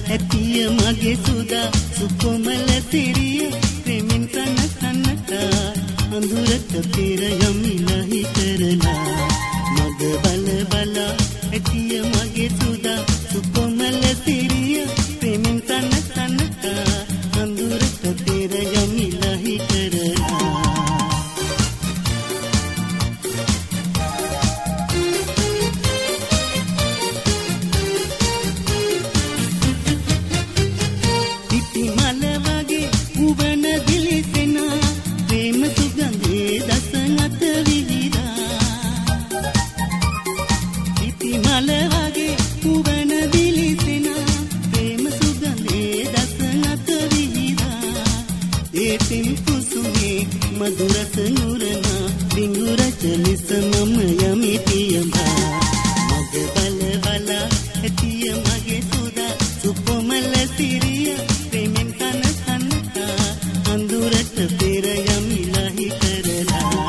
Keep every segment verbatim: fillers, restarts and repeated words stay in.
ඇතිය මගේ සුදා සුකොමල සිරිය ප්‍රේමෙන් තන තනට අඳුරට පෙර යමිලහි කරලා මග බල බල ඇතිය මගේ සුදා සුකොමල සිරිය ප්‍රේමෙන් තන තනට අඳුරට පෙර යමිලහි කරලා මధుරස නුරනා බිඟුර චලිස මම යමි පියඹා මග බල බල ඇතිය මගේ සුදා සුකොමල සිරිය ප්‍රේමෙන් තන තනට අඳුරට පෙර යමිලහි කරලා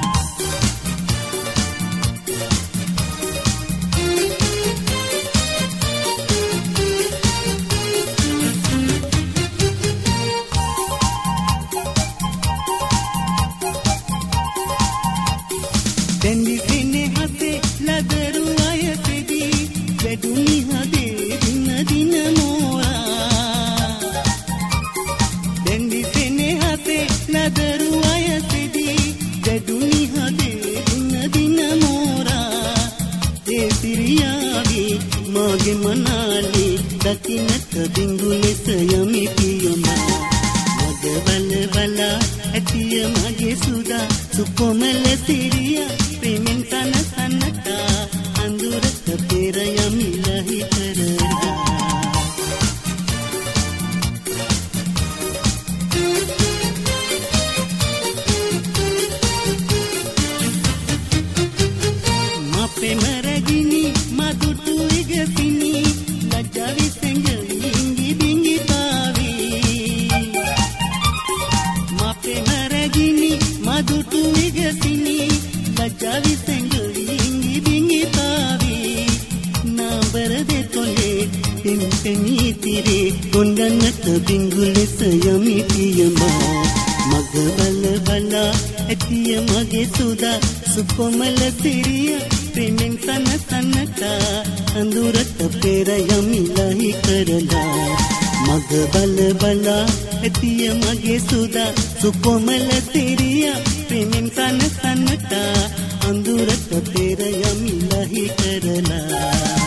මගේ මනාලි දකින්නට බිඟු ලෙස යමි පියඹා මග බල බල ඇතිය මගේ සුදා සුකොමල සිරිය ප්‍රේමෙන් තන තනට අඳුරට පෙර යමිලහි කරලා මපේ මරගිනි මදුටු ඉගසිනි ලජ්ජාවි සෙංගලි ඉංගි බිංගි පාවි මපේ මරගිනි මදුටු ඉගසිනි ලජ්ජාවි සෙංගලි ඉංගි බිංගි පාවි නාඹර දෙතොලේ පින්පෙනි තිරේ ගොණ්ඩන්නට බිංගු ලෙස යමි පියඹා මග බල බල ඇතිය මගේ සුදා සුකොමල සිරිය ප්‍රේමෙන් තන තනට අඳුරට පෙර යමිලහි කරලා මග බල බල ඇතිය මගේ සුදා සුකොමල සිරිය ප්‍රේමෙන් තන තනට අඳුරට පෙර යමිලහි කරලා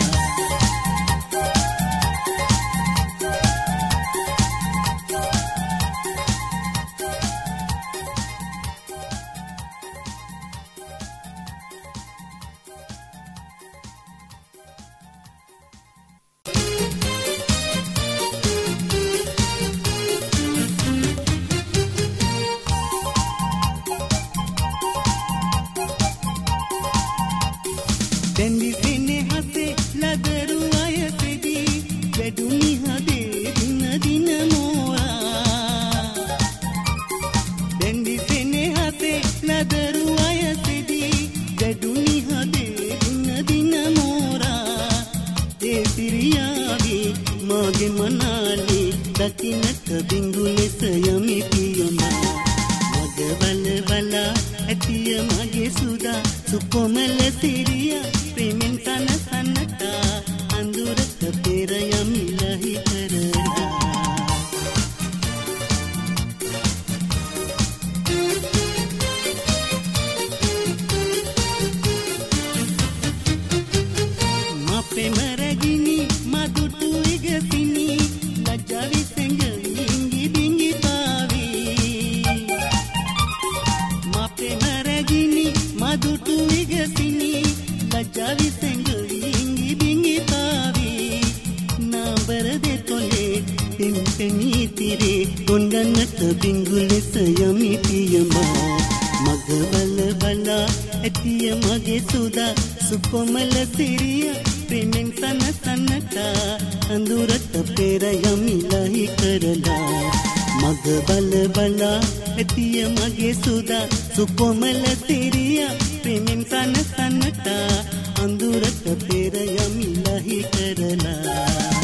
මගේ මනාලි දකින්නට බිඟු ලෙස යමි පියඹා මග බල බල ඇතිය මගේ සුදා සුකොමල සිරිය ප්‍රේමෙන් තන තනට අඳුරට පෙර යමිලහි කරලා මපේ මරගිනි මදුටු ඉගසිනි ලජ්ජාවි සෙංගලි ඉංගි බිංගි පාවි මපේ මරගිනි මදුටු ඉගසිනි ලජ්ජාවි සෙංගලි ඉංගි බිංගි පාවි නාඹර දෙතොලේ පින්පෙනි තිරේ ගොණ්ඩන්නට බිංගු ලෙස යමි පියඹා මග බල බල ඇතිය මගේ සුදා සුකොමල සිරිය ප්‍රේමෙන් තන තනට අඳුරට පෙර යමිලහි කරලා මග බල බල ඇතිය මගේ සුදා සුකොමල සිරිය ප්‍රේමෙන් තන තනට අඳුරට පෙර යමිලහි කරලා